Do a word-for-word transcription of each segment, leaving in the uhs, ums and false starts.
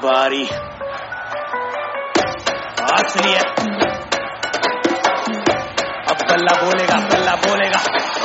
बारी असली है। अब बल्ला बोलेगा बल्ला बोलेगा।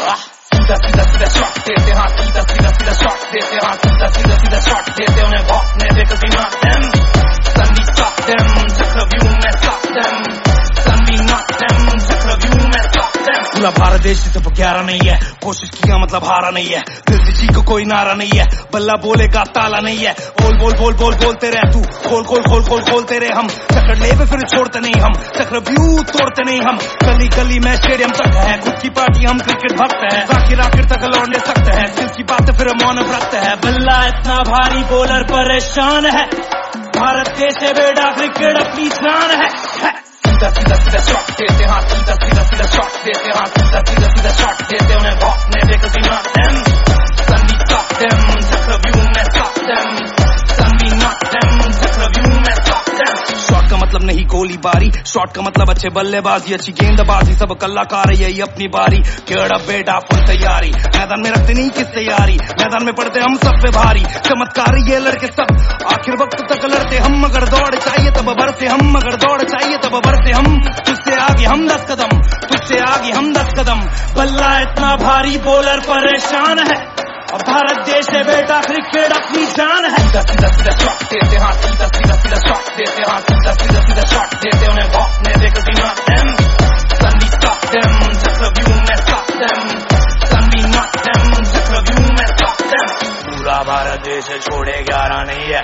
सीधा सीधा सीधा शॉट देते हाँ सीधा सीधा सीधा शॉट देते हाँ सीधा सीधा सीधा शॉट देते उन्हें भौंकने दे कभी not them son we stop them चक्रव्यूह में stop them son we not them चक्रव्यूह में stop them। पूरा भारत देश सिर्फ ग्यारह नहीं है, कोशिश किया मतलब हारा नहीं है, दिल किसी को कोई नारा नहीं है, बल्ला बोलेगा ताला नहीं है। बोल बोल बोल बोल बोलते रह तू, खोल खोल खोल खोल खोलते रहे हम, चक्कर ले पे फिर छोड़ते नहीं हम, चक्रव्यूह तोड़ते नहीं हम। गली गली में स्टेडियम तक है, खुद की पार्टी हम क्रिकेट भक्त है, आखिर आखिर तक लौटने सकते हैं, दिल की बात फिर मौन व्रत है। बल्ला इतना भारी बोलर परेशान है, भारत देश है बेटा क्रिकेट अपनी जान है। सीधा सीधा सीधा शॉट देते हाँ सीधा सीधा सीधा शॉट देते हाँ सीधा सीधा सीधा शॉट देते उन्हें भौंकने दे कभी not them son we stop them चक्रव्यूह में stop them son we not them चक्रव्यूह में stop them। शॉट का मतलब नहीं गोलीबारी, शॉट का मतलब अच्छे बल्लेबाजी अच्छी गेंदबाजी, सब कलाकार यही अपनी बारी। केड़ा बेटा फुल तैयारी, मैदान में रखते नहीं किस तैयारी, मैदान में पड़ते हम सब पे भारी, चमत्कार ये लड़के सब आखिर वक्त तक लड़ते हम, मगर दौड़ चाहिए तब बढ़ते हम, मगर दौड़ चाहिए तब बढ़ते हम। तुझसे आगे हम दस कदम, तुझसे आगे हम दस कदम। बल्ला इतना भारी बोलर परेशान है, और भारत देश है बेटा क्रिकेट अपनी जान है। सीधा सीधा सीधा शॉट देते हाँ सीधा सीधा सीधा शॉट देते हाँ सीधा सीधा सीधा शॉट देते उन्हें भौंकने दे कभी not them son we stop them चक्रव्यूह में stop them son we not them चक्रव्यूह में stop them। पूरा भारत देश है छोड़े ग्यारह नहीं है,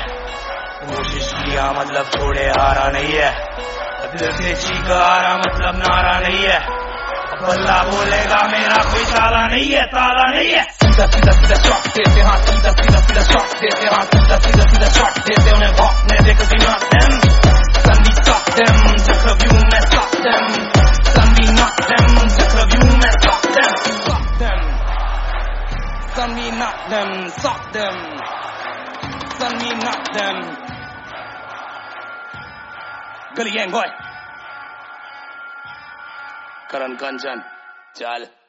कोशिश किया मतलब छोड़े हारा नहीं है, दिल से चीखा हारा मतलब नारा नहीं है, बल्ला बोलेगा मेरा कोई ताला नहीं है ताला नहीं है। सीधा सीधा सीधा शॉट देते हाँ सीधा सीधा सीधा शॉट देते हाँ सीधा सीधा सीधा शॉट देते उन्हें भौंकने दे कभी not them son we stop them चक्रव्यूह में stop them son we not them चक्रव्यूह में stop them stop them son we not them stop them son we not them। Gully gang boy Karan Kanchan चल।